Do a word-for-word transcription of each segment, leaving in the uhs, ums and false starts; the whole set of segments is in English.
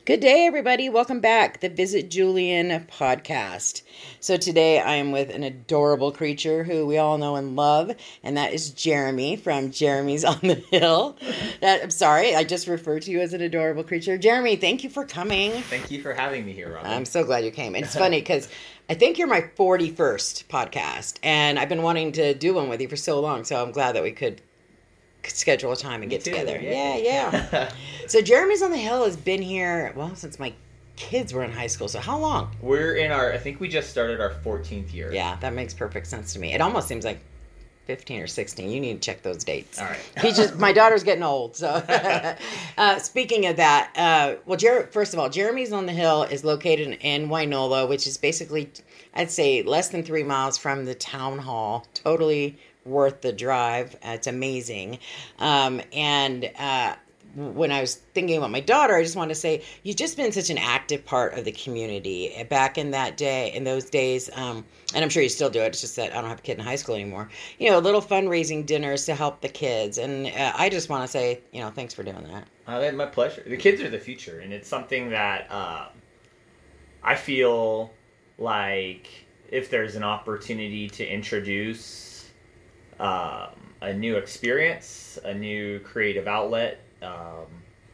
Good day, everybody. Welcome back. The Visit Julian podcast. So today I am with an adorable creature who we all know and love, and that is Jeremy from Jeremy's on the Hill. That, I'm sorry, I just referred to you as an adorable creature. Jeremy, thank you for coming. Thank you for having me here, Robin. I'm so glad you came. It's funny because I think you're my forty-first podcast, and I've been wanting to do one with you for so long, so I'm glad that we could schedule a time and Me get too, together. yeah. Yeah, yeah. So Jeremy's on the Hill has been here, well, since my kids were in high school. So how long? We're in our, I think we just started our fourteenth year. Yeah, that makes perfect sense to me. It almost seems like fifteen or sixteen. You need to check those dates. All right. He just, my daughter's getting old. So uh, speaking of that, uh, well, Jer- first of all, Jeremy's on the Hill is located in Wynola, which is basically, I'd say, less than three miles from the town hall. Totally worth the drive. Uh, it's amazing. Um, and uh, when I was thinking about my daughter, I just want to say, you've just been such an active part of the community. Back in that day, in those days, um, and I'm sure you still do it, it's just that I don't have a kid in high school anymore, you know, little fundraising dinners to help the kids. And uh, I just want to say, you know, thanks for doing that. Uh, my pleasure. The kids are the future, and it's something that uh, I feel like if there's an opportunity to introduce Um, a new experience, a new creative outlet, um,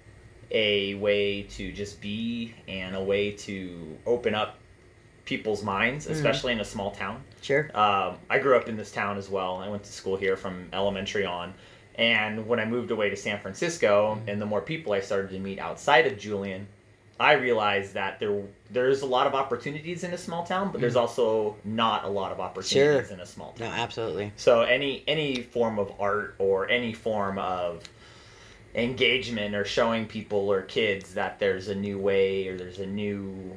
a way to just be, and a way to open up people's minds, mm-hmm. especially in a small town. Sure. Um, I grew up in this town as well. I went to school here from elementary on. And when I moved away to San Francisco, mm-hmm. and the more people I started to meet outside of Julian, I realized that there there's a lot of opportunities in a small town, but there's also not a lot of opportunities sure. in a small town. No, absolutely. So any any form of art or any form of engagement or showing people or kids that there's a new way or there's a new...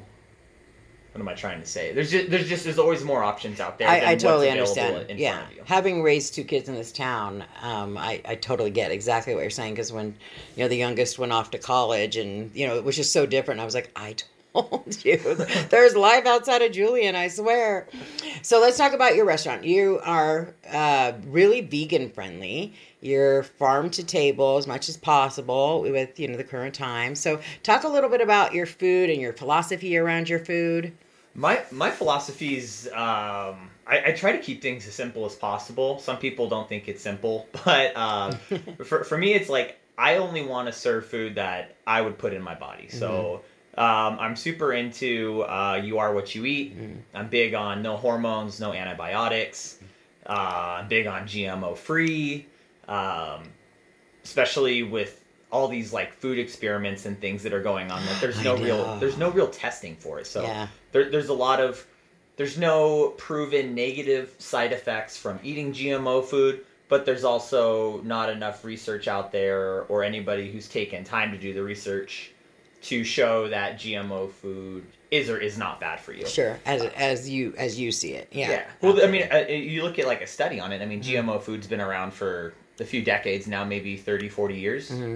What am I trying to say? There's just there's just there's always more options out there. I, than I totally what's available understand. in Yeah, front of you. Having raised two kids in this town, um, I I totally get exactly what you're saying. Because when you know the youngest went off to college, and you know it was just so different. I was like, I told you, there's life outside of Julian. I swear. So let's talk about your restaurant. You are uh, really vegan friendly. You're farm to table as much as possible with you know the current times. So talk a little bit about your food and your philosophy around your food. My my philosophies, um, I, I try to keep things as simple as possible. Some people don't think it's simple, but um, for for me, it's like I only want to serve food that I would put in my body. So um, I'm super into uh, you are what you eat. Mm-hmm. I'm big on no hormones, no antibiotics. Uh, I'm big on G M O free, um, especially with all these like food experiments and things that are going on that there's no real there's no real testing for it. So yeah. there, there's a lot of there's no proven negative side effects from eating G M O food, but there's also not enough research out there or anybody who's taken time to do the research to show that G M O food is or is not bad for you. Sure, as as you as you see it. Yeah. Yeah. Well, I mean, uh, you look at like a study on it. I mean, G M O food's been around for a few decades now, maybe thirty, forty years. Mm-hmm.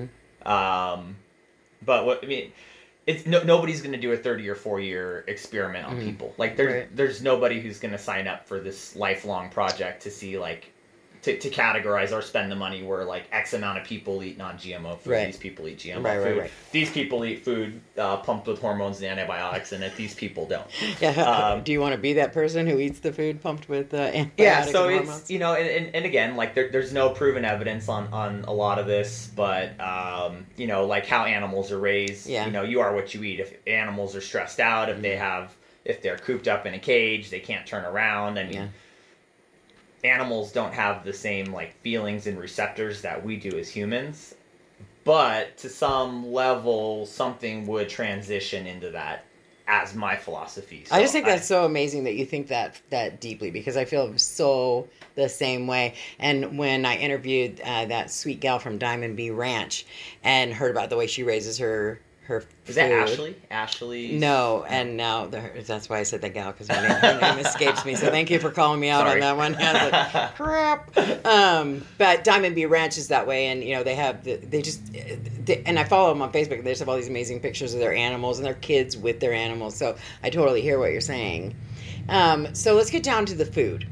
Um, but what I mean, it's no, nobody's going to do a thirty or four year experiment on mm-hmm. people. Like there's right. there's nobody who's going to sign up for this lifelong project to see like to, to categorize or spend the money where like X amount of people eat non-G M O food. Right. These people eat G M O right, food. Right, right. These people eat food uh, pumped with hormones and antibiotics, and that these people don't. Yeah. Um, do you want to be that person who eats the food pumped with uh, antibiotics? Yeah. So and it's hormones? you know, and, and, and again, like there, there's no proven evidence on, on a lot of this, but um, you know, like how animals are raised. Yeah. You know, you are what you eat. If animals are stressed out, if mm-hmm. they have, if they're cooped up in a cage, they can't turn around. I mean. Yeah. Animals don't have the same like feelings and receptors that we do as humans, but to some level something would transition into that as my philosophy. So I just think I, that's so amazing that you think that that deeply, because I feel so the same way. And when I interviewed uh, that sweet gal from Diamond B Ranch and heard about the way she raises her her Is food. that Ashley? Ashley? No, and now the, her, that's why I said that gal, because my name, her name escapes me. So thank you for calling me out Sorry. on that one. I was like, crap. Um, but Diamond B Ranch is that way, and you know they have the, they just they, and I follow them on Facebook. They just have all these amazing pictures of their animals and their kids with their animals. So I totally hear what you're saying. Um, so let's get down to the food.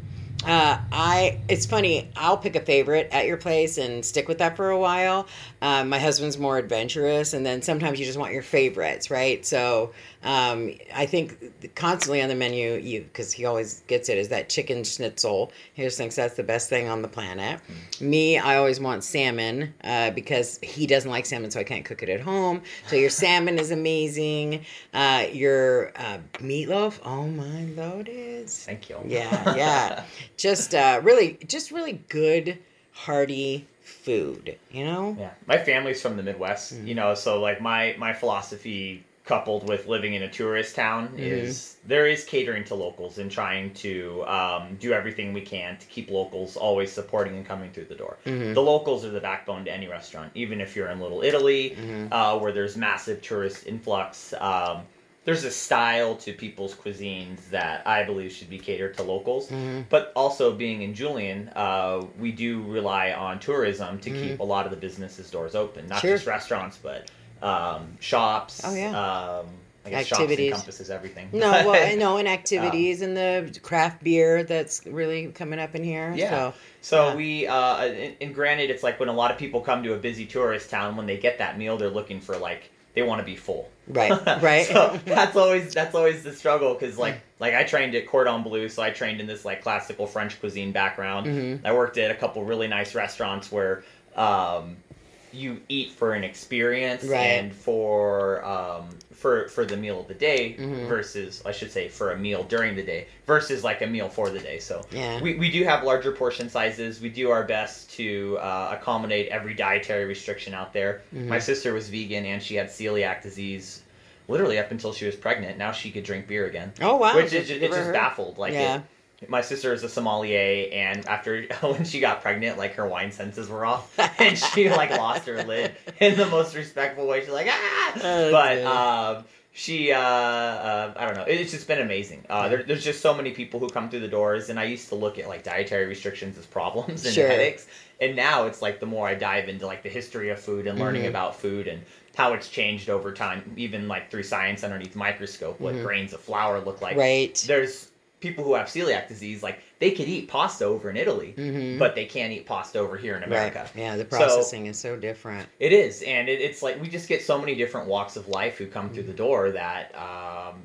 Uh, I it's funny. I'll pick a favorite at your place and stick with that for a while. Um, my husband's more adventurous, and then sometimes you just want your favorites, right? So um, I think constantly on the menu, you because he always gets it, is that chicken schnitzel. He just thinks that's the best thing on the planet. Mm. Me, I always want salmon uh, because he doesn't like salmon, so I can't cook it at home. So your salmon is amazing. Uh, your uh, meatloaf, oh my lotus. Thank you. Yeah, yeah. Just uh, really, just really good, hearty food, you know? Yeah. My family's from the Midwest, mm-hmm. you know, so like my, my philosophy coupled with living in a tourist town mm-hmm. is there is catering to locals and trying to um, do everything we can to keep locals always supporting and coming through the door. Mm-hmm. The locals are the backbone to any restaurant, even if you're in Little Italy, mm-hmm. uh, where there's massive tourist influx. Um, There's a style to people's cuisines that I believe should be catered to locals. Mm-hmm. But also being in Julian, uh, we do rely on tourism to mm-hmm. keep a lot of the businesses' doors open. Not sure. just restaurants, but um, shops. Oh, yeah. Um, I guess activities. Shops encompasses everything. No, well, I know, and activities um, and the craft beer that's really coming up in here. Yeah. So, so yeah. we, uh, and, and granted, it's like when a lot of people come to a busy tourist town, when they get that meal, they're looking for like, they want to be full. Right, right. So that's always that's always the struggle because like like I trained at Cordon Bleu, so I trained in this like classical French cuisine background. Mm-hmm. I worked at a couple really nice restaurants where um, you eat for an experience right. and for um, for for the meal of the day mm-hmm. versus I should say for a meal during the day versus like a meal for the day. So yeah. we we do have larger portion sizes. We do our best to uh, accommodate every dietary restriction out there. Mm-hmm. My sister was vegan and she had celiac disease literally up until she was pregnant. Now she could drink beer again. Oh wow! Which is it just heard. baffled. Like yeah. it, my sister is a sommelier, and after when she got pregnant, like her wine senses were off, and she like lost her lid in the most respectful way. She's like ah, oh, but um, she uh, uh, I don't know. It's just been amazing. Uh, there, there's just so many people who come through the doors, and I used to look at like dietary restrictions as problems and sure. headaches, and now it's like the more I dive into like the history of food and learning mm-hmm. about food and how it's changed over time, even like through science underneath microscope, what mm-hmm. grains of flour look like. Right. There's people who have celiac disease, like they could eat pasta over in Italy, mm-hmm. but they can't eat pasta over here in America. Right. Yeah, the processing so, is so different. It is, and it, it's like we just get so many different walks of life who come mm-hmm. through the door that um,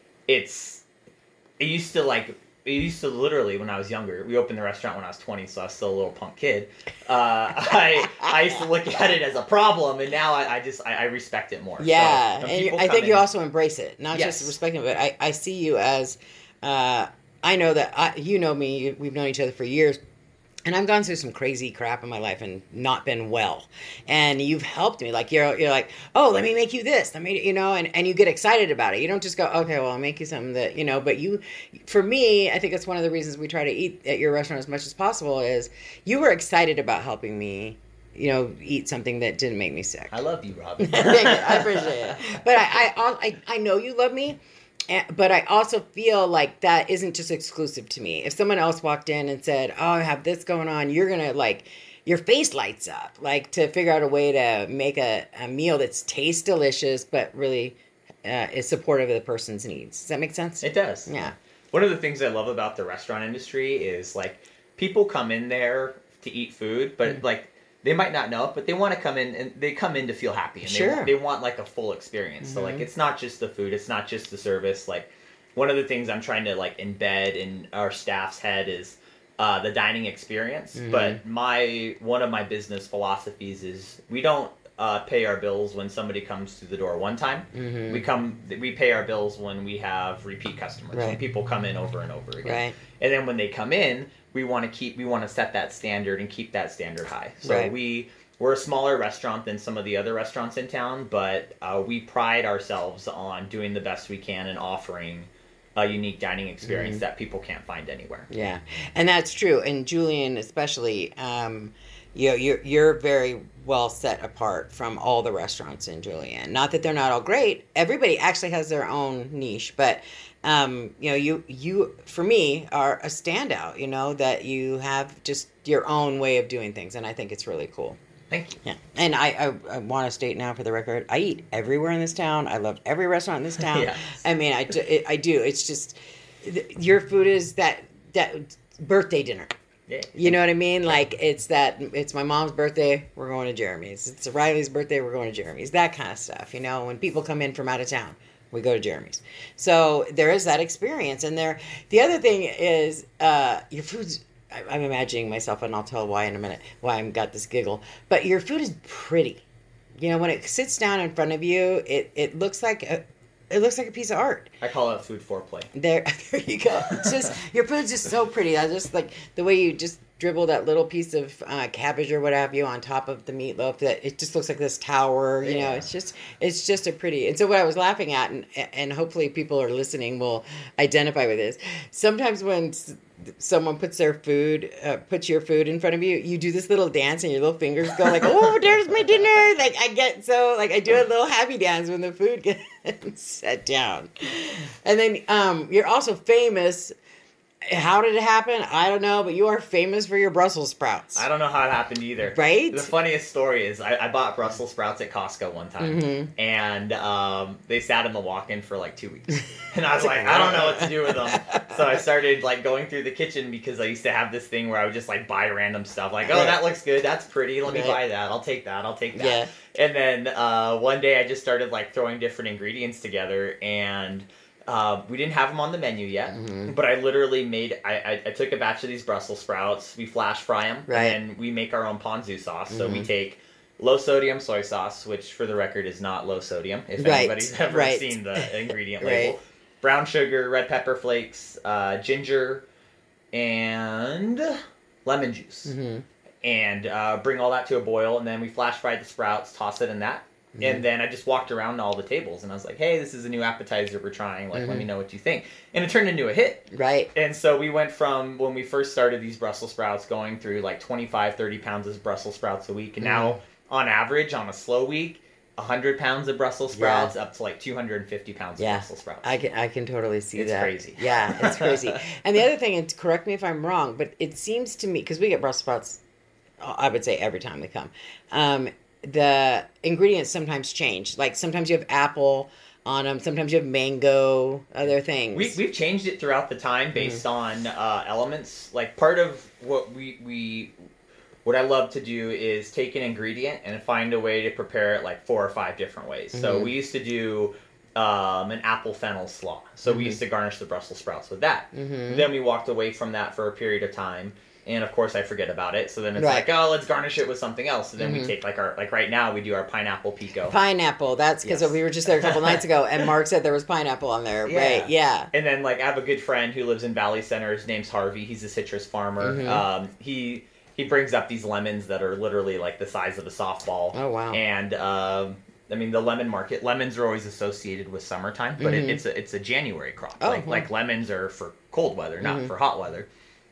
it's it used to like. It used to literally, when I was younger, we opened the restaurant when I was twenty, so I was still a little punk kid. Uh, I I used to look at it as a problem, and now I, I just I, I respect it more. Yeah, so, and I think in, you also embrace it, not yes. just respecting it, but I, I see you as, uh, I know that, I, you know me, we've known each other for years, and I've gone through some crazy crap in my life and not been well. And you've helped me. Like, you're you're like, oh, let me make you this. Let me, you know, and, and you get excited about it. You don't just go, okay, well, I'll make you something that, you know, but you, for me, I think it's one of the reasons we try to eat at your restaurant as much as possible is you were excited about helping me, you know, eat something that didn't make me sick. I love you, Robin. I appreciate it. But I, I, I, I know you love me. But I also feel like that isn't just exclusive to me. If someone else walked in and said, oh, I have this going on, you're going to like, your face lights up, like to figure out a way to make a, a meal that's tastes delicious, but really uh, is supportive of the person's needs. Does that make sense? It does. Yeah. One of the things I love about the restaurant industry is like people come in there to eat food, but mm-hmm. like, they might not know it, but they want to come in and they come in to feel happy and sure. they, they want like a full experience. Mm-hmm. So like it's not just the food, it's not just the service. Like one of the things I'm trying to like embed in our staff's head is uh, the dining experience. Mm-hmm. But my one of my business philosophies is we don't uh, pay our bills when somebody comes through the door one time. Mm-hmm. We come we pay our bills when we have repeat customers. Right. When people come in over and over again. Right. And then when they come in, we want to keep we want to set that standard and keep that standard high. So right. we we're a smaller restaurant than some of the other restaurants in town, but uh, we pride ourselves on doing the best we can and offering a unique dining experience mm-hmm. that people can't find anywhere. Yeah, and that's true. And Julian, especially, um, you know, you're you're very well set apart from all the restaurants in Julian. Not that they're not all great. Everybody actually has their own niche, but. Um, you know, you, you, for me, are a standout, you know, that you have just your own way of doing things. And I think it's really cool. Thank you. Yeah. And I, I, I want to state now for the record, I eat everywhere in this town. I love every restaurant in this town. Yes. I mean, I, do, it, I do. It's just, your food is that, that birthday dinner. Yeah. You know what I mean? Like, it's that, it's my mom's birthday, we're going to Jeremy's. It's Riley's birthday, we're going to Jeremy's. That kind of stuff, you know? When people come in from out of town, we go to Jeremy's. So there is that experience. And there, the other thing is, uh, your food's, I, I'm imagining myself, and I'll tell why in a minute, why I've got this giggle. But your food is pretty. You know, when it sits down in front of you, it, it looks like a, it looks like a piece of art. I call it food foreplay. There, there you go. It's just your food's just so pretty. I just like the way you just dribble that little piece of uh, cabbage or what have you on top of the meatloaf. That it just looks like this tower. You Yeah. know, it's just it's just a pretty. And so what I was laughing at, and and hopefully people are listening will identify with this. Sometimes when s- someone puts their food, uh, puts your food in front of you, you do this little dance and your little fingers go like, oh, there's my dinner. Like I get so like I do a little happy dance when the food gets set down. And then um, you're also famous. How did it happen? I don't know, but you are famous for your Brussels sprouts. I don't know how it happened either. Right? The funniest story is I, I bought Brussels sprouts at Costco one time, Mhm. and um, they sat in the walk-in for like two weeks, and I was like, I don't know what to do with them. So I started like going through the kitchen because I used to have this thing where I would just like buy random stuff, like, oh, Right. that looks good, that's pretty, let me Right. buy that, I'll take that, I'll take that. Yeah. And then uh, one day I just started like throwing different ingredients together, and uh, we didn't have them on the menu yet, Mhm. but I literally made, I, I, I took a batch of these Brussels sprouts, we flash fry them, Right. and then we make our own ponzu sauce. So we Mhm. take low sodium soy sauce, which for the record is not low sodium, if Right, anybody's ever right. seen the ingredient Right. label. Brown sugar, red pepper flakes, uh, ginger, and lemon juice. Mhm. And uh, bring all that to a boil, and then we flash fry the sprouts, toss it in that. Mhm. And then I just walked around to all the tables, and I was like, hey, this is a new appetizer we're trying. Like, let Mhm. me know what you think. And it turned into a hit. Right. And so we went from when we first started these Brussels sprouts going through like twenty-five, thirty pounds of Brussels sprouts a week. And now, on average, on a slow week, one hundred pounds of Brussels sprouts up to like two hundred fifty pounds Yeah. of Brussels sprouts. I can I can totally see It's that. crazy. Yeah, it's crazy. And the other thing, and correct me if I'm wrong, but it seems to me because we get Brussels sprouts, I would say every time we come, um, the ingredients sometimes change. Like sometimes you have apple on them, sometimes you have mango, other things. We, we've changed it throughout the time based on uh, elements. Like part of what we, we what I love to do is take an ingredient and find a way to prepare it like four or five different ways. So Mhm. we used to do um, an apple fennel slaw. So we Mhm. used to garnish the Brussels sprouts with that. Mhm. Then we walked away from that for a period of time. And of course I forget about it. So then it's Right. like, oh, let's garnish it with something else. So then Mhm. we take like our, like right now we do our pineapple pico. Pineapple. That's because Yes. we were just there a couple nights ago, and Mark said there was pineapple on there. Yeah. Right? Yeah. And then, like, I have a good friend who lives in Valley Center. His name's Harvey. He's a citrus farmer. Mhm. Um, he he brings up these lemons that are literally like the size of a softball. Oh wow. And um, I mean, the lemon market. Lemons are always associated with summertime, but Mhm. it, it's a it's a January crop. Oh, like wow. like lemons are for cold weather, not Mhm. for hot weather.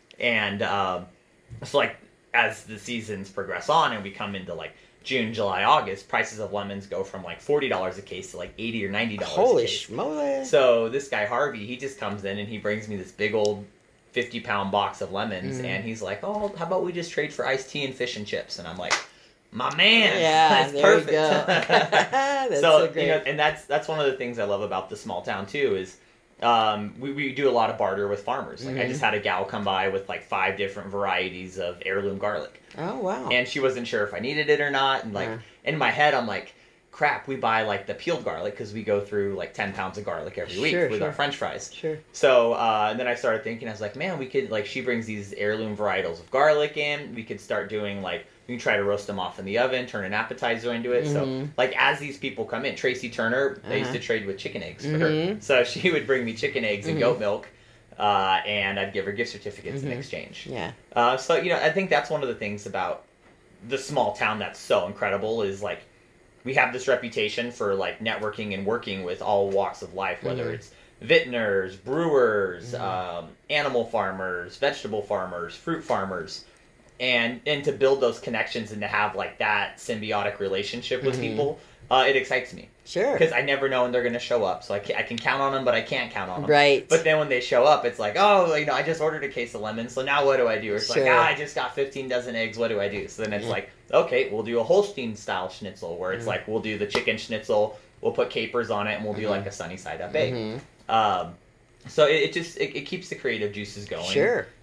And um, so, like, as the seasons progress on, and we come into like June, July, August, prices of lemons go from like forty dollars a case to like eighty or ninety dollars. Holy a case. schmoly. So this guy Harvey, he just comes in and he brings me this big old fifty pound box of lemons, Mhm. and he's like, "Oh, how about we just trade for iced tea and fish and chips?" And I'm like, "My man, Yeah, that's there perfect." you go. That's so so great. you know, and that's that's one of the things I love about the small town too is. Um, we, we do a lot of barter with farmers. Like I Mhm. just had a gal come by with like five different varieties of heirloom garlic, Oh wow. and she wasn't sure if I needed it or not. And like Yeah. in my head, I'm like, crap, we buy like the peeled garlic because we go through like ten pounds of garlic every week Sure, with sure. our French fries. Sure. So uh, and then I started thinking, I was like, man, we could like she brings these heirloom varietals of garlic in. We could start doing like we can try to roast them off in the oven, turn an appetizer into it. So Mhm. like as these people come in, Tracy Turner, I used Uh-huh. to trade with chicken eggs for her. Mhm. So she would bring me chicken eggs and Mhm. goat milk, uh, and I'd give her gift certificates in Mhm. exchange. Yeah. Uh, so you know, I think that's one of the things about the small town that's so incredible is like we have this reputation for like networking and working with all walks of life, whether Mhm. it's vintners, brewers, Mhm. um, animal farmers, vegetable farmers, fruit farmers, and and to build those connections and to have like that symbiotic relationship with Mhm. people, uh, it excites me Sure. because I never know when they're going to show up. So I can, I can count on them, but I can't count on them. Right. But then when they show up, it's like, oh, you know, I just ordered a case of lemons, so now what do I do? Or it's Sure. like, ah, I just got fifteen dozen eggs, what do I do? So then it's Yeah. like, okay, we'll do a Holstein style schnitzel, where it's Mhm. like, we'll do the chicken schnitzel, we'll put capers on it, and we'll do Mhm. like a sunny side up egg. Mhm. Um, so it, it just, it, it keeps the creative juices going. Sure.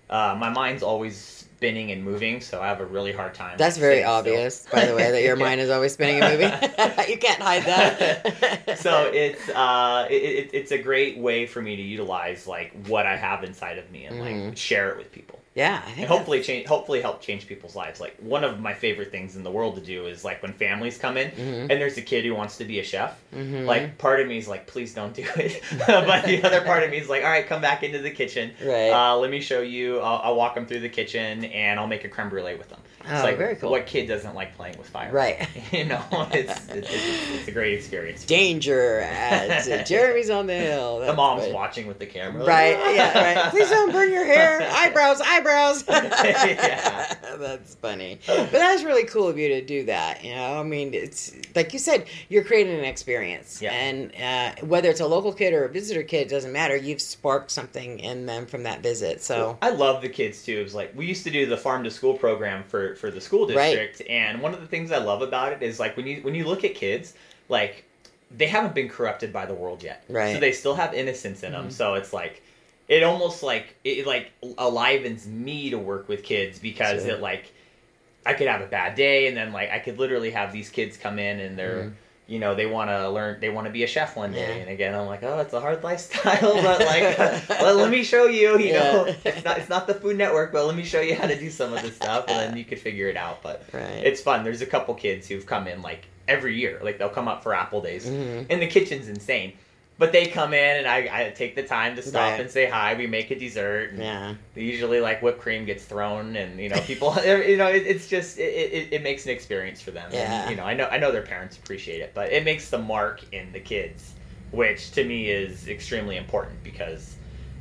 Uh, my mind's always spinning and moving, so I have a really hard time. That's very sitting obvious, still. by the way, that your mind is always spinning and moving. You can't hide that. So it's uh, it, it, it's a great way for me to utilize like what I have inside of me and like Mhm. share it with people. Yeah, I think And hopefully change, hopefully help change people's lives. Like one of my favorite things in the world to do is like when families come in Mhm. and there's a kid who wants to be a chef. Mhm. Like part of me is like, please don't do it, but the other part of me is like, all right, come back into the kitchen. Right. Uh, let me show you. I'll, I'll walk them through the kitchen and I'll make a creme brulee with them. It's Oh, like, very cool. What kid doesn't like playing with fire? Right. You know, it's it's, it's, it's a great experience. Danger at Jeremy's on the Hill. The That's mom's funny. watching with the camera. Right, yeah, right. Please don't burn your hair. Eyebrows, eyebrows. Yeah. That's funny. But that's really cool of you to do that. You know, I mean, it's like you said, you're creating an experience. Yeah. And uh, whether it's a local kid or a visitor kid, it doesn't matter. You've sparked something in them from that visit. So, I love the kids too. It was like we used to do the farm to school program for, for the school Right. district, and one of the things I love about it is like when you when you look at kids, like they haven't been corrupted by the world yet, Right. so they still have innocence in them. Mhm. So it's like it almost like it like alivens me to work with kids because Sure. it like I could have a bad day and then like I could literally have these kids come in and they're. Mhm. You know, they want to learn, they want to be a chef one day. Yeah. And again, I'm like, oh, it's a hard lifestyle, but like, well, let me show you, you know, Yeah. it's not, it's not the Food Network, but let me show you how to do some of this stuff and then you could figure it out. But right. it's fun. There's a couple kids who've come in like every year, like they'll come up for Apple Days Mhm. and the kitchen's insane. But they come in and I, I take the time to stop Right. and say hi. We make a dessert. And Yeah. usually like whipped cream gets thrown and, you know, people, you know, it, it's just, it, it, it makes an experience for them. Yeah. And, you know, I know, I know their parents appreciate it, but it makes the mark in the kids, which to me is extremely important because,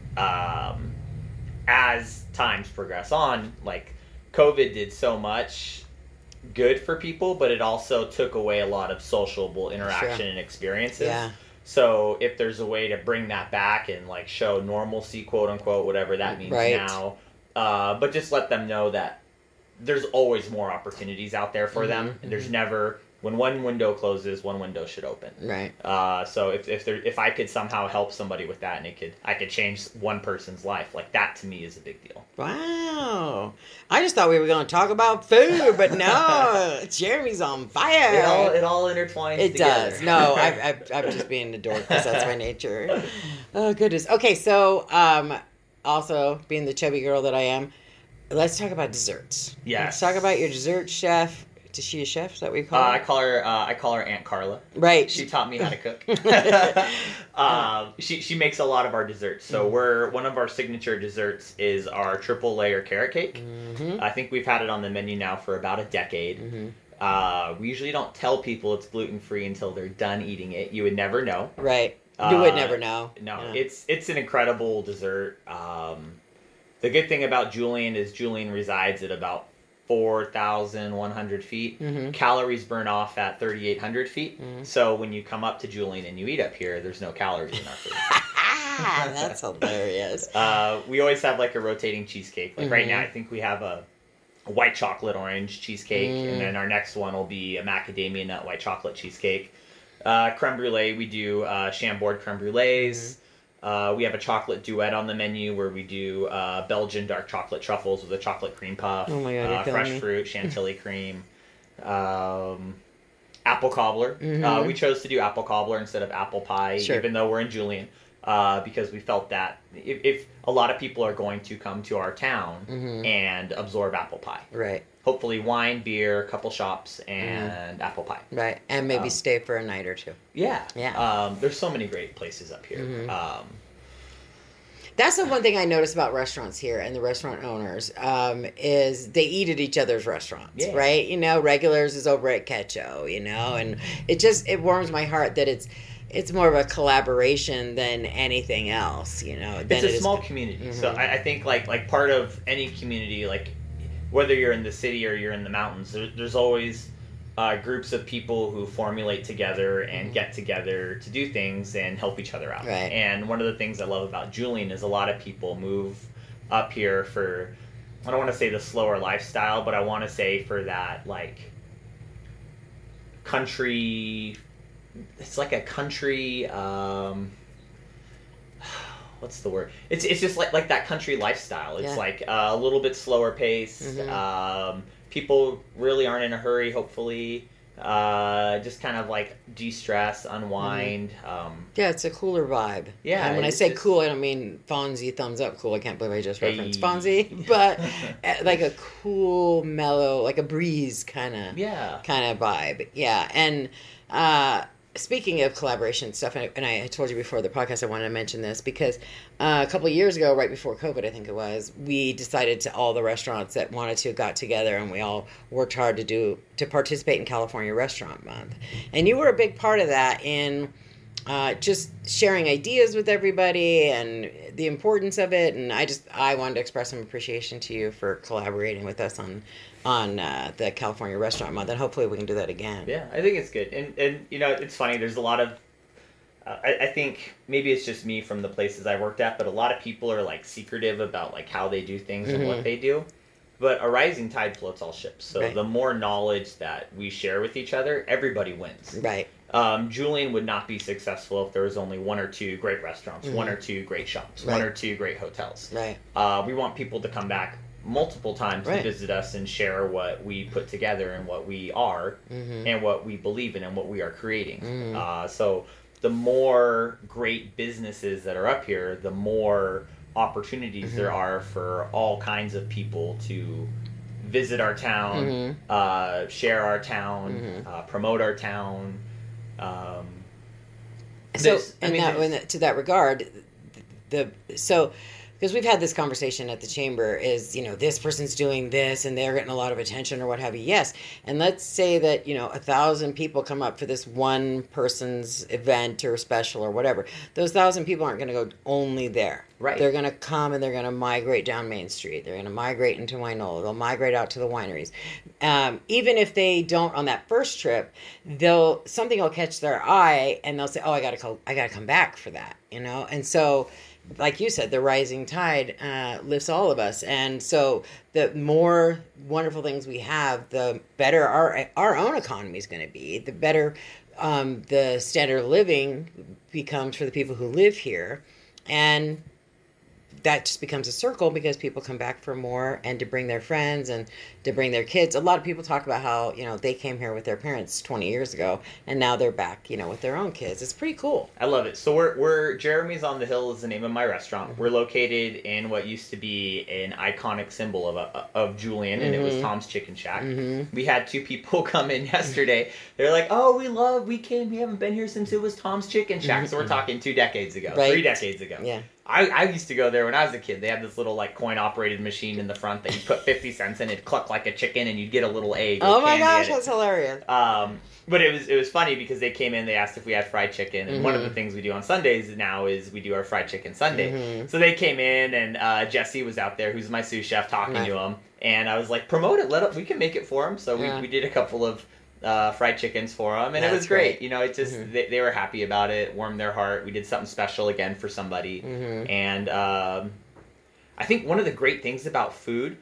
um, as times progress on, like COVID did so much good for people, but it also took away a lot of sociable interaction Sure. and experiences. Yeah. So if there's a way to bring that back and like show normalcy, quote unquote, whatever that means Right. now, uh, but just let them know that there's always more opportunities out there for them, Mhm, and there's never when one window closes, one window should open. Right. Uh, so if if there if I could somehow help somebody with that, and it could I could change one person's life, like that to me is a big deal. Wow. I just thought we were going to talk about food, but no, Jeremy's on fire. It all it all intertwines. It together. does. No, I, I, I'm just being a dork because that's my nature. Oh, goodness. Okay, so um, also being the chubby girl that I am, let's talk about desserts. Yes. Let's talk about your dessert chef. Is she a chef? Is that what you Uh, call I her? call her uh, I call her Aunt Carla. Right. She taught me how to cook. um, she she makes a lot of our desserts. So we're one of our signature desserts is our triple layer carrot cake. Mm-hmm. I think we've had it on the menu now for about a decade. Mm-hmm. Uh, we usually don't tell people it's gluten free until they're done eating it. You would never know. Right. You would Uh, never know. No, Yeah. it's it's an incredible dessert. Um, the good thing about Julian is Julian resides at about four thousand one hundred feet. Mhm. Calories burn off at thirty-eight hundred feet. Mhm. So when you come up to Julian and you eat up here, there's no calories in our food. That's hilarious. uh, we always have like a rotating cheesecake. Like right Mhm. now, I think we have a, a white chocolate orange cheesecake, Mm. and then our next one will be a macadamia nut white chocolate cheesecake. Uh, creme brulee, we do uh, Chambord creme brulees. Mm-hmm. Uh, we have a chocolate duet on the menu where we do uh, Belgian dark chocolate truffles with a chocolate cream puff, Oh my God, you're uh, killing fresh me. fruit, chantilly cream, um, apple cobbler. Mhm. Uh, we chose to do apple cobbler instead of apple pie, Sure. even though we're in Julian, uh, because we felt that if, if a lot of people are going to come to our town Mhm. and absorb apple pie, Right. hopefully wine, beer, a couple shops, Mm-hmm. and apple pie. Right. And maybe Um, stay for a night or two. Yeah, Yeah. Um, there's so many great places up here. Mhm. Um, That's the one thing I notice about restaurants here and the restaurant owners um, is they eat at each other's restaurants, Yeah. right? You know, Regulars is over at Ketcho, you know, and it just it warms my heart that it's it's more of a collaboration than anything else, you know. Than it's a it is- small community, so Mhm. I, I think like like part of any community, like whether you're in the city or you're in the mountains, there, there's always uh, groups of people who formulate together and Mhm. get together to do things and help each other out. Right. And one of the things I love about Julian is a lot of people move up here for, I don't want to say the slower lifestyle, but I want to say for that like country. It's like a country. Um, what's the word? It's it's just like like that country lifestyle. It's Yeah. like uh, a little bit slower pace. Mhm. Um, people really aren't in a hurry. Hopefully, uh, just kind of like de-stress, unwind. Um, Yeah, it's a cooler vibe. Yeah, And when I it's say just- cool, I don't mean Fonzie thumbs up cool. I can't believe I just referenced Hey. Fonzie, but uh, like a cool, mellow, like a breeze kind of yeah. kind of vibe. Yeah, and uh, speaking of collaboration stuff, and I, and I told you before the podcast, I wanted to mention this because uh, a couple of years ago, right before COVID, I think it was, we decided to all the restaurants that wanted to got together, and we all worked hard to do to participate in California Restaurant Month, and you were a big part of that in. Uh, just sharing ideas with everybody and the importance of it, and I just I wanted to express some appreciation to you for collaborating with us on on uh, the California Restaurant Month, and hopefully we can do that again. Yeah, I think it's good, and and you know it's funny. There's a lot of, uh, I, I think maybe it's just me from the places I worked at, but a lot of people are like secretive about like how they do things and Mhm. what they do. But a rising tide floats all ships. So Right. the more knowledge that we share with each other, everybody wins. Right. Um, Julian would not be successful if there was only one or two great restaurants, one Mhm. or two great shops, Right. one or two great hotels. Right. Uh, we want people to come back multiple times Right. to visit us and share what we put together and what we are Mm-hmm. and what we believe in and what we are creating. Mhm. Uh, so the more great businesses that are up here, the more opportunities Mhm. there are for all kinds of people to visit our town, Mhm. uh, share our town, Mhm. uh, promote our town. Um, So, there's- I and mean, that, there's- in that- to that regard, the so because we've had this conversation at the chamber is you know this person's doing this and they're getting a lot of attention or what have you. Yes, and let's say that you know a thousand people come up for this one person's event or special or whatever. Those thousand people aren't going to go only there. Right. They're going to come and they're going to migrate down Main Street. They're going to migrate into Wainola. They'll migrate out to the wineries. Um, even if they don't on that first trip, they'll something will catch their eye and they'll say, "Oh, I got to go. I got to come back for that." You know, and so. Like you said, the rising tide uh, lifts all of us, and so the more wonderful things we have, the better our our own economy is going to be. The better um, the standard of living becomes for the people who live here, and that just becomes a circle because people come back for more and to bring their friends and to bring their kids. A lot of people talk about how, you know, they came here with their parents twenty years ago and now they're back, you know, with their own kids. It's pretty cool. I love it. So we're we're Jeremy's on the Hill is the name of my restaurant. We're located in what used to be an iconic symbol of a, of Julian, and it was Mhm. Tom's Chicken Shack. Mm-hmm. We had two people come in yesterday. They're like, "Oh, we love. We came. We haven't been here since it was Tom's Chicken Shack." So we're talking two decades ago, Right. three decades ago. Yeah. I, I used to go there when I was a kid. They had this little like coin operated machine in the front that you put fifty cents in. It'd cluck like a chicken, and you'd get a little egg. with Oh my candy gosh, in it. that's hilarious. Um, but it was it was funny because they came in, they asked if we had fried chicken, and one of the Mhm. things we do on Sundays now is we do our fried chicken Sunday. Mhm. So they came in, and uh, Jesse was out there, who's my sous chef, talking Right. to him, and I was like, promote it, let it, we can make it for him. So we, Yeah. we did a couple of uh, fried chickens for them, and it That's was great. great. You know, it just Mhm. they, they were happy about it, warmed their heart. We did something special again for somebody, Mhm. and um, I think one of the great things about food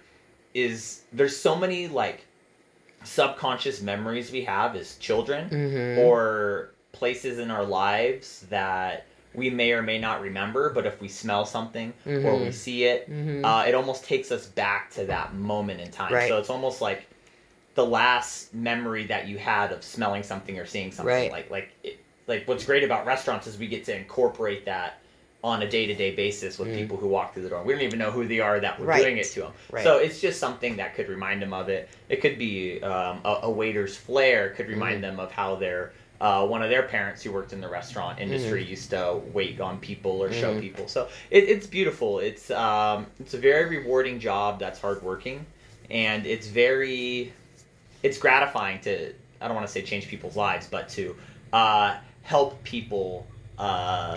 is there's so many like subconscious memories we have as children Mhm. or places in our lives that we may or may not remember, but if we smell something or we Mhm. see it, Mhm. uh, it almost takes us back to that moment in time. Right. So it's almost like the last memory that you had of smelling something or seeing something. Right. Like like it, like what's great about restaurants is we get to incorporate that on a day-to-day basis with Mm. people who walk through the door. We don't even know who they are that we're Right. doing it to them. Right. So it's just something that could remind them of it. It could be um, a, a waiter's flair could remind Mm. them of how their uh, one of their parents who worked in the restaurant industry used to wait on people or show Mhm. people. So it, it's beautiful. It's um, it's a very rewarding job that's hardworking, and it's very it's gratifying to I don't want to say change people's lives, but to uh, help people uh,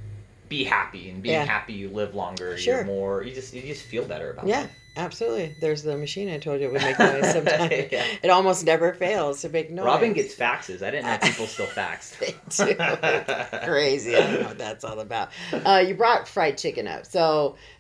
be happy, and being Yeah. happy you live longer. Sure. You're more. You just you just feel better about Yeah, life. absolutely. There's the machine I told you would make noise sometimes. Yeah. It almost never fails to make noise. Robin gets faxes. I didn't know people still faxed. They do. Crazy. I don't know what that's all about. Uh, you brought fried chicken up. So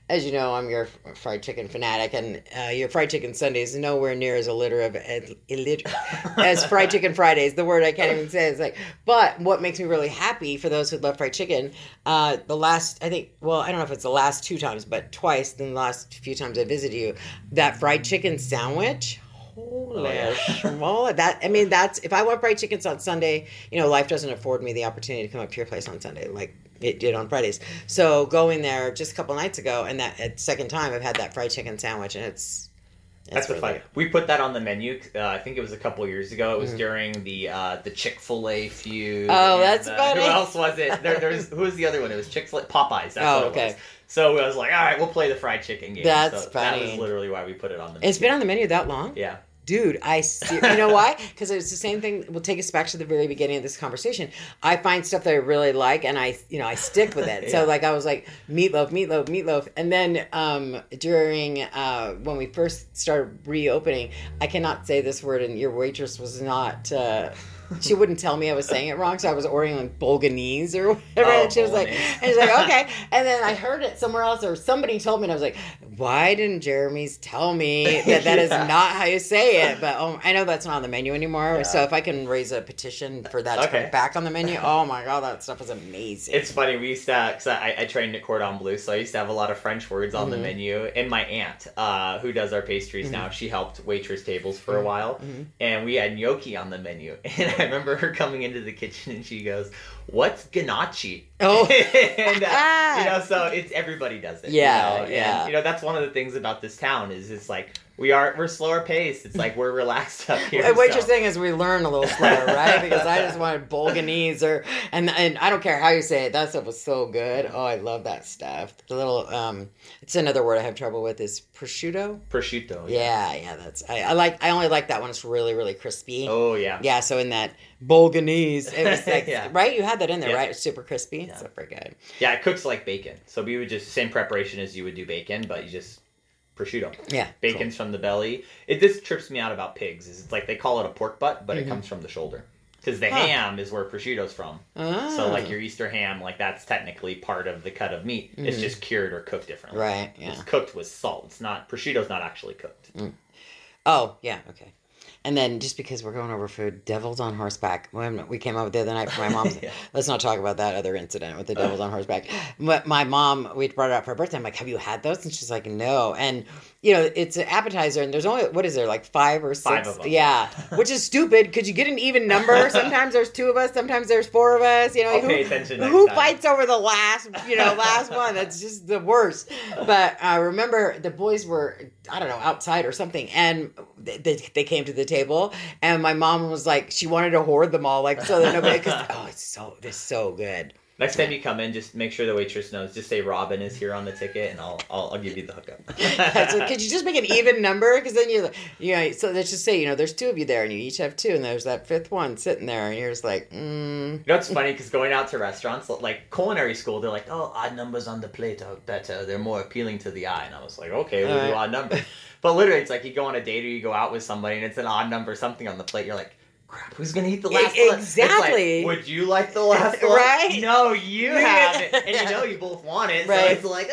as you know, I'm your fried chicken fanatic, and uh, your fried chicken Sundays nowhere near as illiterate illiterate as fried chicken Fridays. The word I can't even say is like. But what makes me really happy for those who love fried chicken, uh, the last I think, well, I don't know if it's the last two times, but twice in the last few times I visited you, that fried chicken sandwich. Holy Oh, yeah. schmoly. That I mean, that's if I want fried chickens on Sunday, you know, life doesn't afford me the opportunity to come up to your place on Sunday like it did on Fridays. So going there just a couple nights ago, and that at second time I've had that fried chicken sandwich, and it's, it's That's the really fun. good. We put that on the menu. Uh, I think it was a couple years ago. It was Mhm. during the uh, the Chick-fil-A feud. Oh, and, that's uh, funny. Who else was it? There, there's who was the other one? It was Chick-fil-A, Popeyes. That's Oh, what it okay. was. So I was like, all right, we'll play the fried chicken game. That's so That funny. was literally why we put it on the menu. It's been on the menu that long? Yeah. Dude, I see, you know why? Because it's the same thing. We'll take us back to the very beginning of this conversation. I find stuff that I really like, and I, you know, I stick with it. Yeah. So, like, I was like, meatloaf, meatloaf, meatloaf, and then um, during uh, when we first started reopening, I cannot say this word, and your waitress was not. Uh, she wouldn't tell me I was saying it wrong, so I was ordering like Bolognese or whatever. Oh, and she was like, Bolognese. and she's like, okay. And then I heard it somewhere else, or somebody told me, and I was like, why didn't Jeremy's tell me that that is Yeah. not how you say it? But oh, I know that's not on the menu anymore. Yeah. So if I can raise a petition for that to Okay. come back on the menu, oh my god, that stuff is amazing. It's funny. We used to, cause I, I trained at Cordon Bleu, so I used to have a lot of French words on the Mhm. menu. And my aunt, uh, who does our pastries Mhm. now, she helped waitress tables for a Mhm. while. Mhm. And we had gnocchi on the menu. And I remember her coming into the kitchen and she goes, "What's ganache?" Oh. and uh, you know, so it's everybody does it. Yeah, you know? yeah. And, you know, that's one of the things about this town is it's like we are we're slower paced. It's like we're relaxed up here. What so. you're saying is we learn a little slower, right? Because I just wanted Bolognese or and and I don't care how you say it. That stuff was so good. Oh, I love that stuff. The little um, it's another word I have trouble with is prosciutto. Prosciutto. Yeah, yeah, that's I, I like. I only like that one. It's really, really crispy. Oh yeah. Yeah, so in that Bolognese, it was like Yeah. right. You had that in there, Yeah. right? It's super crispy, Yeah. super good. Yeah, it cooks like bacon. So we would just same preparation as you would do bacon, but you just prosciutto. Yeah, Bacon's from the belly. It this trips me out about pigs. Is it's like they call it a pork butt, but Mhm. it comes from the shoulder. Because the Huh. ham is where prosciutto's from. Ah, So like your Easter ham, like that's technically part of the cut of meat. It's Mhm. just cured or cooked differently. right, yeah. It's cooked with salt. It's not prosciutto's not actually cooked. Oh, yeah, okay. And then just because we're going over food, Devils on Horseback. When we came over the other night for my mom's, Yeah. let's not talk about that other incident with the Devils on Horseback. But my mom, we brought it up for her birthday. I'm like, have you had those? And she's like, no. And, you know, it's an appetizer, and there's only, what is there, like five or six? Five of them. Yeah, which is stupid. Could you get an even number? Sometimes there's two of us, sometimes there's four of us. You know, I'll who, pay attention next who time. fights over the last, you know, last one? That's just the worst. But I remember the boys were, I don't know, outside or something, and they, they, they came to the table, and my mom was like, she wanted to hoard them all, like, so that nobody, because, oh, it's so, they're so good. Next time you come in, just make sure the waitress knows. Just say Robin is here on the ticket, and I'll I'll, I'll give you the hookup. So could you just make an even number? Because then you're, you know, so let's just say, you know, there's two of you there, and you each have two, and there's that fifth one sitting there, and you're just like, mm. You know, it's funny because going out to restaurants, like culinary school, they're like, oh, odd numbers on the plate are better. They're more appealing to the eye. And I was like, okay, we'll do Alright. odd numbers. But literally, it's like you go on a date or you go out with somebody and it's an odd number something on the plate. You're like, crap, who's going to eat the last E- one? It's like, exactly. would you like the last one? Right? No, you have it. And you know you both want it. Right. So it's like,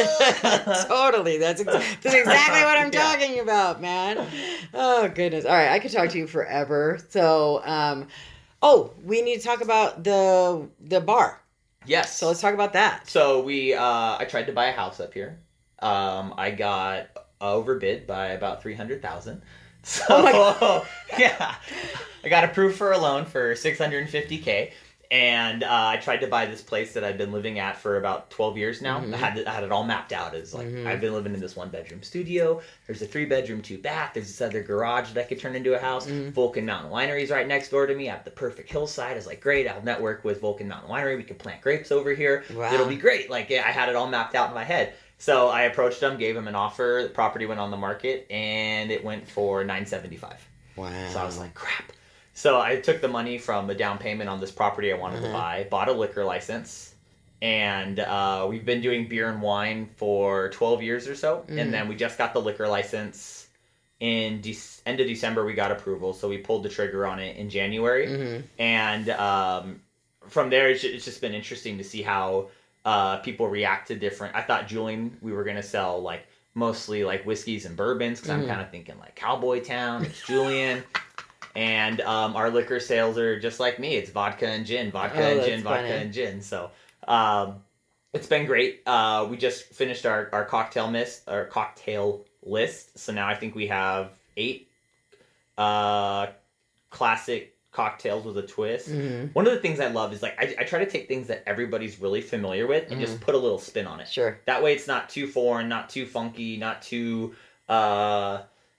oh. Totally. That's, ex- that's exactly what I'm Yeah. talking about, man. Oh, goodness. All right. I could talk to you forever. So, um, oh, we need to talk about the the bar. Yes. So let's talk about that. So we, uh, I tried to buy a house up here. Um, I got overbid by about three hundred thousand. So Oh my yeah, I got approved for a loan for six hundred fifty k, and uh, I tried to buy this place that I've been living at for about twelve years now. Mhm. I had it, I had it all mapped out as like Mhm. I've been living in this one bedroom studio. There's a three bedroom, two bath. There's this other garage that I could turn into a house. Mhm. Vulcan Mountain Winery is right next door to me. I have the perfect hillside. I was like, great. I'll network with Vulcan Mountain Winery. We can plant grapes over here. Wow. It'll be great. Like I had it all mapped out in my head. So I approached them, gave them an offer. The property went on the market, and it went for nine seventy five. Wow. So I was like, crap. So I took the money from the down payment on this property I wanted Mhm. to buy, bought a liquor license, and uh, we've been doing beer and wine for twelve years or so. Mhm. And then we just got the liquor license in de- end of December. We got approval, so we pulled the trigger on it in January. Mhm. And um, from there, it's ju- it's just been interesting to see how uh, people react to different. I thought Julian, we were gonna sell like mostly like whiskeys and bourbons because mm. I'm kind of thinking like Cowboy Town. It's Julian. And um, our liquor sales are just like me. It's vodka and gin, vodka oh, and gin, vodka funny. and gin. So um, it's been great. Uh, we just finished our, our cocktail list, our cocktail list. So now I think we have eight uh, classic cocktails with a twist. Mm-hmm. One of the things I love is like I, I try to take things that everybody's really familiar with and mm-hmm. just put a little spin on it. Sure. That way it's not too foreign, not too funky, not too... Uh,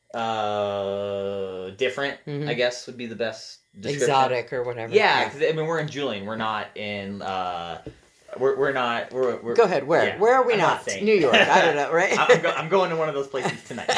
uh different mm-hmm. I guess would be the best description. Exotic or whatever. Yeah, because yeah. I mean we're in Julian, we're not in uh we're we're not we're, we're go ahead. Where yeah, where are we I'm not? not New York. I don't know, right? I'm, go, I'm going to one of those places tonight.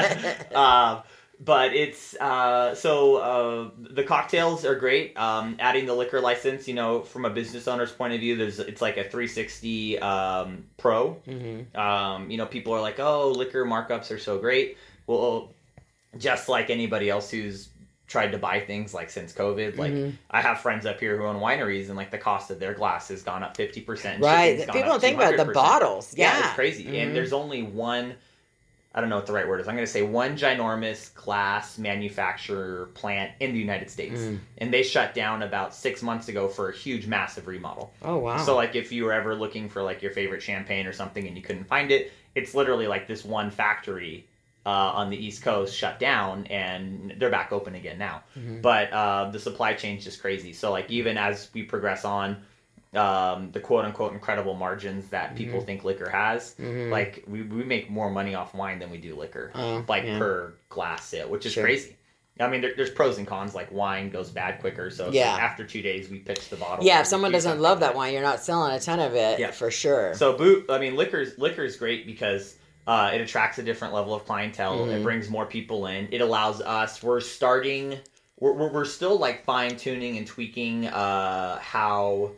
uh, but it's uh so uh the cocktails are great. Um adding the liquor license, you know, from a business owner's point of view, there's it's like a three sixty um pro. Mm-hmm. Um you know, people are like, oh, liquor markups are so great. Well, just like anybody else who's tried to buy things like since COVID, like mm-hmm. I have friends up here who own wineries and like the cost of their glass has gone up fifty percent. Right. People don't think about the bottles. Yeah. yeah it's crazy. Mm-hmm. And there's only one, I don't know what the right word is. I'm going to say one ginormous glass manufacturer plant in the United States. Mm. And they shut down about six months ago for a huge, massive remodel. Oh, wow. So like if you were ever looking for like your favorite champagne or something and you couldn't find it, it's literally like this one factory Uh, on the East Coast shut down and they're back open again now. Mm-hmm. But uh, the supply chain's just crazy. So like even as we progress on, um, the quote unquote incredible margins that people mm-hmm. think liquor has, mm-hmm. like we, we make more money off wine than we do liquor, uh, like yeah. per glass sale, which is sure. crazy. I mean, there, there's pros and cons. Like wine goes bad quicker, so yeah. like after two days we pitch the bottle. Yeah, if someone doesn't love that wine, you're not selling a ton of it. Yeah. For sure. So boot. I mean, liquor's liquor is great because uh, it attracts a different level of clientele. Mm-hmm. It brings more people in. It allows us. We're starting. We're we're, we're still like fine tuning and tweaking uh, how.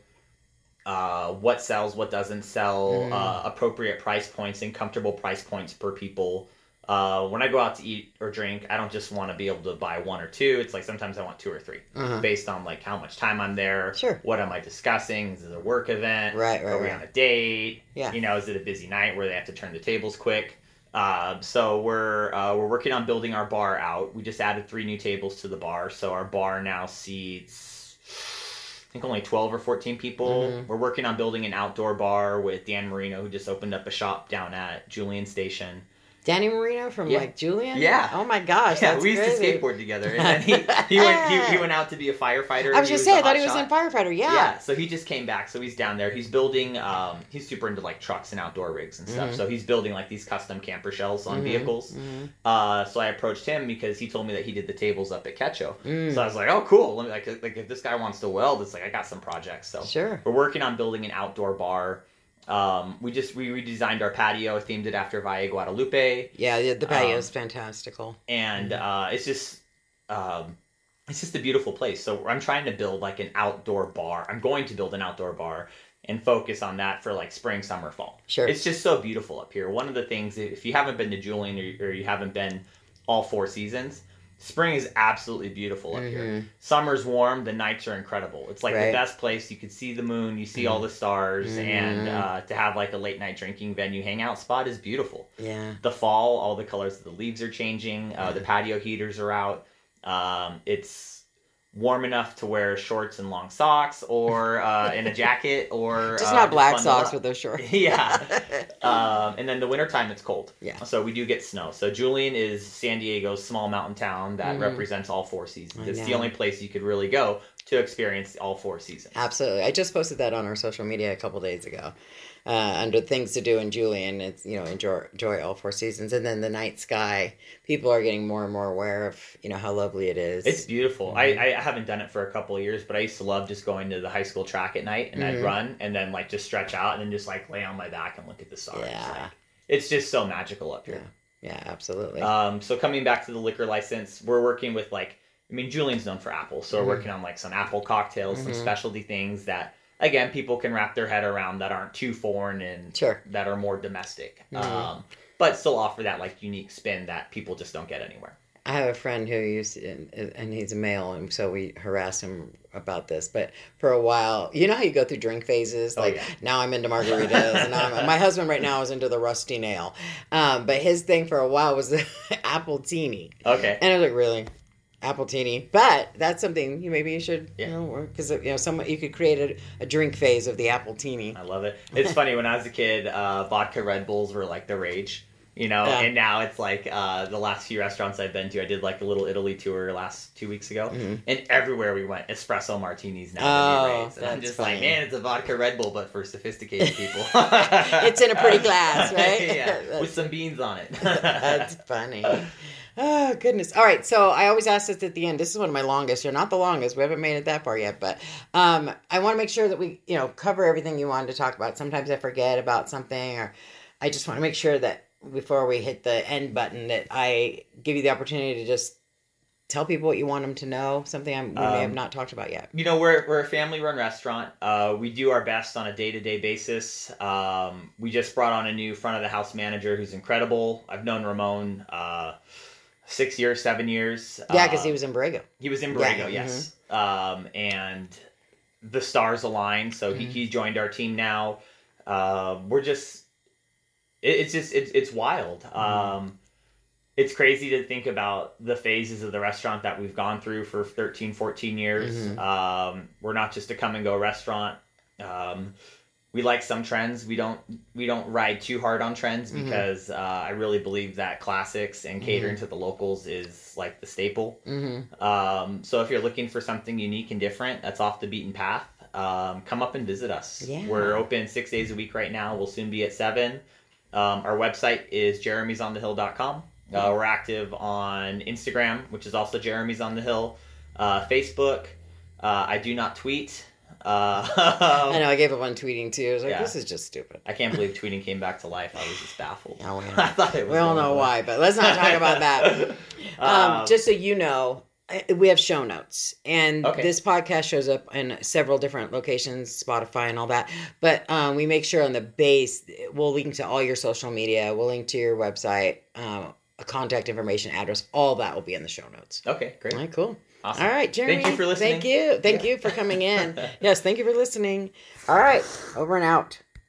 Uh, what sells, what doesn't sell, mm. uh, appropriate price points and comfortable price points per people. Uh, when I go out to eat or drink, I don't just want to be able to buy one or two. It's like sometimes I want two or three, uh-huh. based on like how much time I'm there. Sure. What am I discussing? Is it a work event? Right, right. Are we right. on a date? Yeah. You know, is it a busy night where they have to turn the tables quick? Uh, so we're uh, we're working on building our bar out. We just added three new tables to the bar, so our bar now seats, I think only twelve or fourteen people. Mm-hmm. We're working on building an outdoor bar with Dan Marino, who just opened up a shop down at Julian Station. Danny Marino from yeah. like Julian? Yeah. Oh my gosh. Yeah, that's we used crazy. to skateboard together. And then he, he went he, he went out to be a firefighter. I was just saying, I thought he was shot. in firefighter. Yeah. Yeah. So he just came back. So he's down there. He's building, um, he's super into like trucks and outdoor rigs and stuff. Mm-hmm. So he's building like these custom camper shells on mm-hmm. vehicles. Mm-hmm. Uh, so I approached him because he told me that he did the tables up at Ketcho. Mm. So I was like, oh, cool. Let me like, like if this guy wants to weld, it's like, I got some projects. So sure. We're working on building an outdoor bar. Um, we just we redesigned our patio, themed it after Valle Guadalupe. Yeah, the, the patio is um, fantastical, and uh, it's just um, it's just a beautiful place. So I'm trying to build like an outdoor bar. I'm going to build an outdoor bar and focus on that for like spring, summer, fall. Sure, it's just so beautiful up here. One of the things, if you haven't been to Julian or, or you haven't been all four seasons. Spring is absolutely beautiful up mm-hmm. here. Summer's warm. The nights are incredible. It's like right. the best place. You could see the moon. You see mm-hmm. all the stars. Mm-hmm. And uh, to have like a late night drinking venue hangout spot is beautiful. Yeah. The fall, all the colors of the leaves are changing. Uh, yeah. The patio heaters are out. Um, it's warm enough to wear shorts and long socks or uh, in a jacket or just uh, not black just socks with those shorts. Yeah. Um, and then the wintertime it's cold. Yeah. So we do get snow. So Julian is San Diego's small mountain town that mm-hmm. represents all four seasons. I it's know. The only place you could really go to experience all four seasons. Absolutely. I just posted that on our social media a couple days ago. Uh, under things to do in Julian, it's, you know, enjoy, enjoy all four seasons. And then the night sky, people are getting more and more aware of, you know, how lovely it is. It's beautiful. Mm-hmm. I, I haven't done it for a couple of years, but I used to love just going to the high school track at night and mm-hmm. I'd run and then like just stretch out and then just like lay on my back and look at the stars. Yeah. Like, it's just so magical up here. Yeah, yeah, absolutely. Um, so coming back to the liquor license, we're working with like, I mean, Julian's known for apple. So mm-hmm. we're working on like some apple cocktails, mm-hmm. some specialty things that, again, people can wrap their head around that aren't too foreign and sure. that are more domestic. Mm-hmm. Um, but still offer that like unique spin that people just don't get anywhere. I have a friend who used to, and he's a male, and so we harass him about this. But for a while, you know how you go through drink phases? Like, oh, yeah. Now I'm into margaritas, and now I'm, my husband right now is into the rusty nail. Um, but his thing for a while was the appletini. Okay. And I was like, really? Appletini? But that's something you maybe you should, yeah. you know, because you know, some you could create a, a drink phase of the appletini. I love it. It's funny, when I was a kid, uh, vodka Red Bulls were like the rage. You know, yeah. And now it's like uh, the last few restaurants I've been to, I did like a little Italy tour last two weeks ago, mm-hmm. and everywhere we went, espresso martinis now. Oh, and I'm just funny. Like, man, it's a vodka Red Bull, but for sophisticated people. It's in a pretty glass, right? Yeah, with some beans on it. That's funny. Oh, goodness. All right, so I always ask this at the end. This is one of my longest. You're not the longest. We haven't made it that far yet, but um, I want to make sure that we, you know, cover everything you wanted to talk about. Sometimes I forget about something, or I just want to make sure that before we hit the end button that I give you the opportunity to just tell people what you want them to know, something I'm, we um, may have not talked about yet. You know, we're we're a family-run restaurant. Uh, we do our best on a day-to-day basis. Um, we just brought on a new front-of-the-house manager who's incredible. I've known Ramon uh, six years, seven years. Yeah, because uh, he was in Borrego. He was in Borrego, yeah. Yes. Mm-hmm. Um, and the stars aligned, so mm-hmm. he, he joined our team now. Uh, we're just... It's just, it's, it's wild. Mm-hmm. Um, it's crazy to think about the phases of the restaurant that we've gone through for thirteen, fourteen years. Mm-hmm. Um, we're not just a come and go restaurant. Um, we like some trends. We don't, we don't ride too hard on trends because, mm-hmm. uh, I really believe that classics and catering mm-hmm. to the locals is like the staple. Mm-hmm. Um, so if you're looking for something unique and different, that's off the beaten path. Um, come up and visit us. Yeah. We're open six days a week right now. We'll soon be at seven. Um, our website is jeremy's on the hill dot com. Uh, we're active on Instagram, which is also Jeremy's on the Hill. Uh, Facebook. Uh, I do not tweet. Uh, I know, I gave up on tweeting too. I was like, yeah. This is just stupid. I can't believe tweeting came back to life. I was just baffled. Oh, yeah. I thought it was we all know why, but let's not talk about that. Um, um, just so you know, we have show notes, and okay. This podcast shows up in several different locations, Spotify and all that. But um, we make sure on the base, we'll link to all your social media. We'll link to your website, um, contact information, address. All that will be in the show notes. Okay, great. All right, cool. Awesome. All right, Jeremy. Thank you for listening. Thank you. Thank yeah. you for coming in. Yes, thank you for listening. All right, over and out.